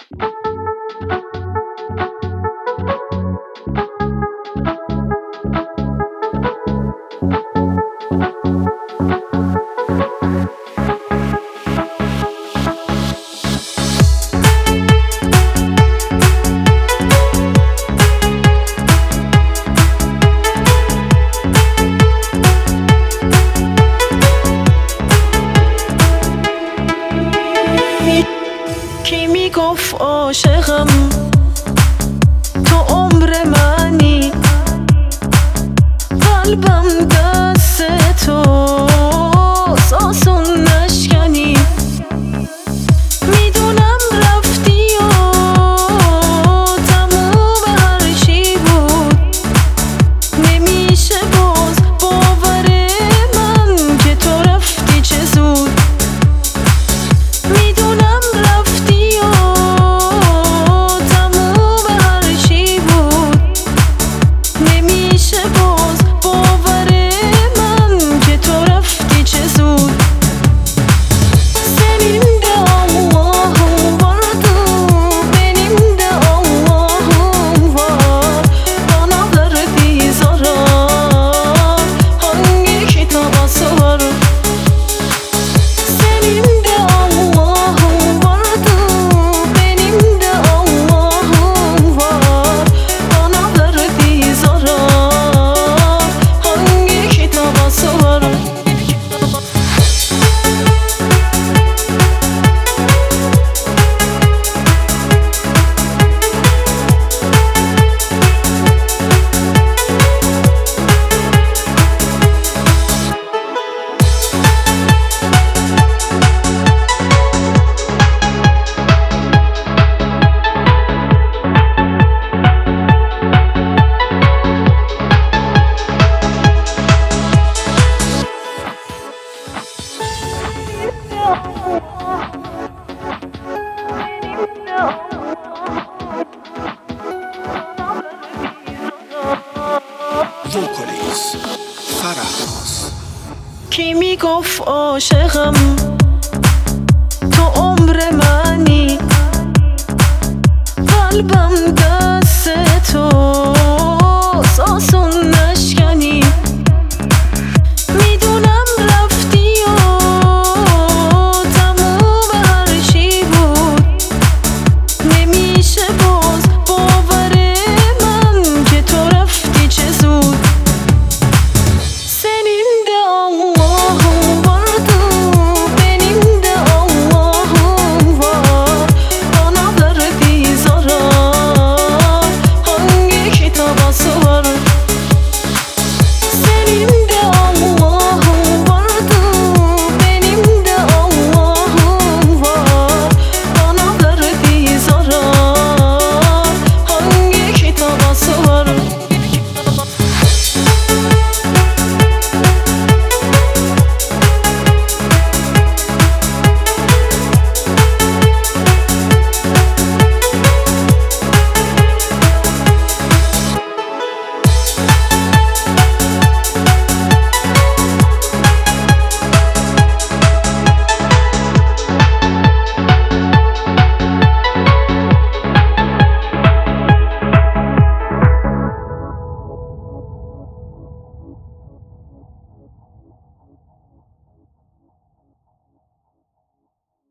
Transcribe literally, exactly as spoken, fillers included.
کی میگفت عاشقم تو عمر منی، قلبم دست توست آسون نشکنی. میدونم رفتی و تموم هر چی بود، نمیشه باز باور من که تو رفتی چه زود. میدونم رفتی و تموم هر چی بود، نمیشه باز باور من که تو رفتی چه زود. Senin de Allah'ın vardı, benim de Allah'ım var. Bana verdiği zarar hangi kitaba sığar? Senin de Allah'ın vardı, benim de Allah'ım var. Bana verdiği zarar hangi kitaba sığar? وکالیست فرهناز. کی میگفت عاشقم تو عمر من